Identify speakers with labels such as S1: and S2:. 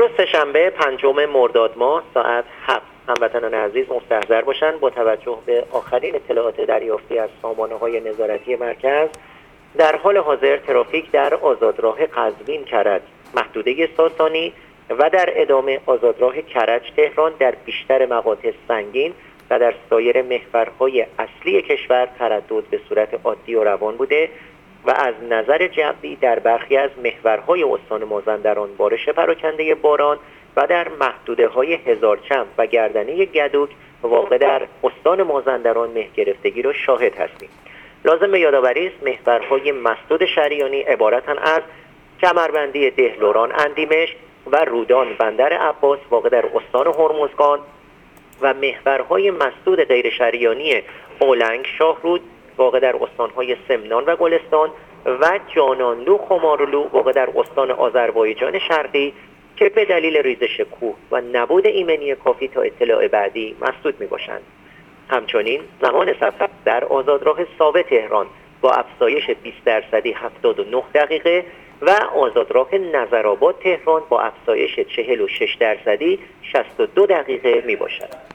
S1: امروز سه‌شنبه 5 مرداد ماه ساعت 7. هموطنان عزیز مستحضر باشند با توجه به آخرین اطلاعات دریافتی از سامانه‌های نظارتی مرکز. در حال حاضر ترافیک در آزادراه قزوین کرج محدوده ساسانی و در ادامه آزادراه کرج تهران در بیشتر مقاطع سنگین و در سایر محورهای اصلی کشور تردد به صورت عادی و روان بوده و از نظر جوی در برخی از محورهای استان مازندران بارش پراکنده باران و در محدوده‌های هزارچم و گردنه گدوک واقع در استان مازندران مه گرفتگی را شاهد هستیم. لازم به یادآوری است محورهای مسدود شریانی عبارتند از کمربندی دهلوران اندیمشک و رودان بندر عباس واقع در استان هرمزگان و محورهای مسدود غیر شریانی اولنگ شاهرود واقع در استانهای سمنان و گلستان و جانانلو خمارلو واقع در استان آذربایجان شرقی که به دلیل ریزش کوه و نبود ایمنی کافی تا اطلاع بعدی مسدود می باشند. همچنین زمان سفر در آزادراه ثابت تهران با افزایش 20% 79 دقیقه و آزادراه نظرآباد تهران با افزایش 46% 62 دقیقه می باشد.